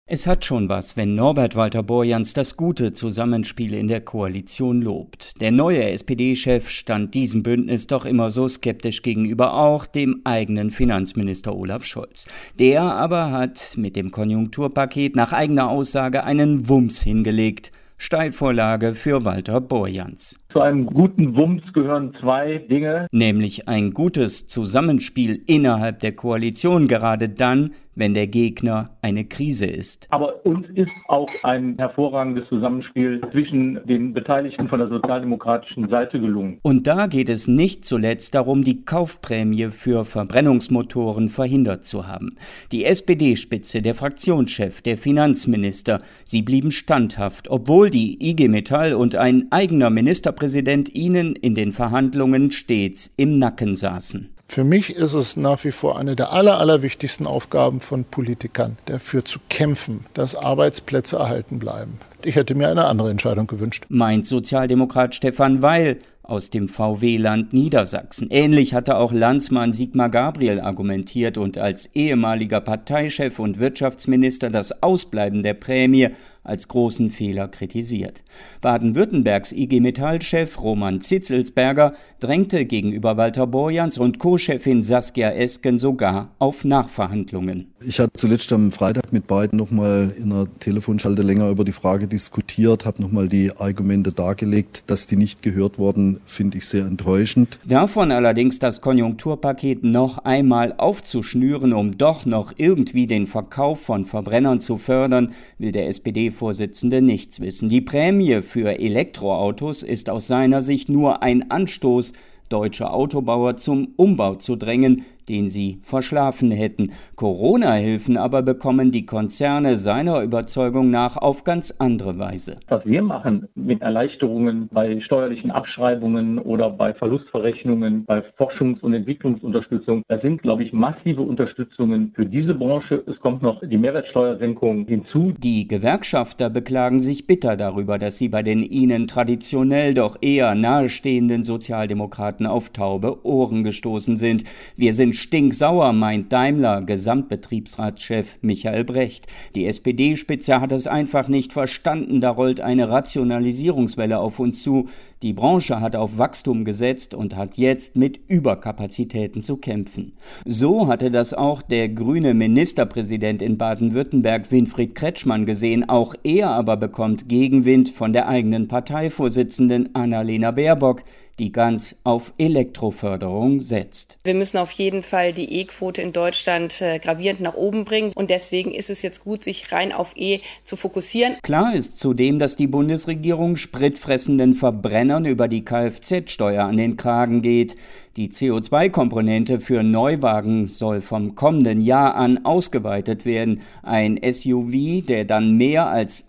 Es hat schon was, wenn Norbert Walter-Borjans das gute Zusammenspiel in der Koalition lobt. Der neue SPD-Chef stand diesem Bündnis doch immer so skeptisch gegenüber, auch dem eigenen Finanzminister Olaf Scholz. Der aber hat mit dem Konjunkturpaket nach eigener Aussage einen Wumms hingelegt. Steilvorlage für Walter-Borjans. Zu einem guten Wumms gehören zwei Dinge. Nämlich ein gutes Zusammenspiel innerhalb der Koalition, gerade dann, wenn der Gegner eine Krise ist. Aber uns ist auch ein hervorragendes Zusammenspiel zwischen den Beteiligten von der sozialdemokratischen Seite gelungen. Und da geht es nicht zuletzt darum, die Kaufprämie für Verbrennungsmotoren verhindert zu haben. Die SPD-Spitze, der Fraktionschef, der Finanzminister, sie blieben standhaft, obwohl die IG Metall und ein eigener Ministerpräsident ihnen in den Verhandlungen stets im Nacken saßen. Für mich ist es nach wie vor eine der allerwichtigsten Aufgaben von Politikern, dafür zu kämpfen, dass Arbeitsplätze erhalten bleiben. Ich hätte mir eine andere Entscheidung gewünscht. Meint Sozialdemokrat Stefan Weil aus dem VW-Land Niedersachsen. Ähnlich hatte auch Landsmann Sigmar Gabriel argumentiert und als ehemaliger Parteichef und Wirtschaftsminister das Ausbleiben der Prämie als großen Fehler kritisiert. Baden-Württembergs IG Metall-Chef Roman Zitzelsberger drängte gegenüber Walter-Borjans und Co-Chefin Saskia Esken sogar auf Nachverhandlungen. Ich hatte zuletzt am Freitag mit beiden nochmal in einer Telefonschalte länger über die Frage diskutiert, habe nochmal die Argumente dargelegt. Dass die nicht gehört wurden, finde ich sehr enttäuschend. Davon allerdings das Konjunkturpaket noch einmal aufzuschnüren, um doch noch irgendwie den Verkauf von Verbrennern zu fördern, will der SPD-Vorsitzende nichts wissen. Die Prämie für Elektroautos ist aus seiner Sicht nur ein Anstoß, deutsche Autobauer zum Umbau zu drängen, den sie verschlafen hätten. Corona-Hilfen aber bekommen die Konzerne seiner Überzeugung nach auf ganz andere Weise. Was wir machen mit Erleichterungen bei steuerlichen Abschreibungen oder bei Verlustverrechnungen, bei Forschungs- und Entwicklungsunterstützung, das sind, glaube ich, massive Unterstützungen für diese Branche. Es kommt noch die Mehrwertsteuersenkung hinzu. Die Gewerkschafter beklagen sich bitter darüber, dass sie bei den ihnen traditionell doch eher nahestehenden Sozialdemokraten auf taube Ohren gestoßen sind. Wir sind stinksauer, meint Daimler Gesamtbetriebsratschef Michael Brecht. Die SPD-Spitze hat es einfach nicht verstanden, da rollt eine Rationalisierungswelle auf uns zu. Die Branche hat auf Wachstum gesetzt und hat jetzt mit Überkapazitäten zu kämpfen. So hatte das auch der grüne Ministerpräsident in Baden-Württemberg Winfried Kretschmann gesehen. Auch er aber bekommt Gegenwind von der eigenen Parteivorsitzenden Annalena Baerbock, die ganz auf Elektroförderung setzt. Wir müssen auf jeden Fall die E-Quote in Deutschland gravierend nach oben bringen und deswegen ist es jetzt gut, sich rein auf E zu fokussieren. Klar ist zudem, dass die Bundesregierung spritfressenden Verbrennern über die Kfz-Steuer an den Kragen geht. Die CO2-Komponente für Neuwagen soll vom kommenden Jahr an ausgeweitet werden. Ein SUV, der dann mehr als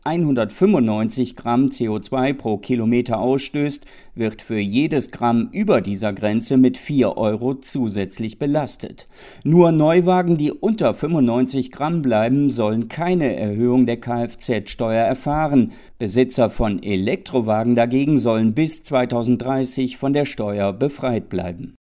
195 Gramm CO2 pro Kilometer ausstößt, wird für jedes Gramm über dieser Grenze mit 4 Euro zusätzlich belastet. Nur Neuwagen, die unter 95 Gramm bleiben, sollen keine Erhöhung der Kfz-Steuer erfahren. Besitzer von Elektrowagen dagegen sollen bis 2030 von der Steuer befreit bleiben.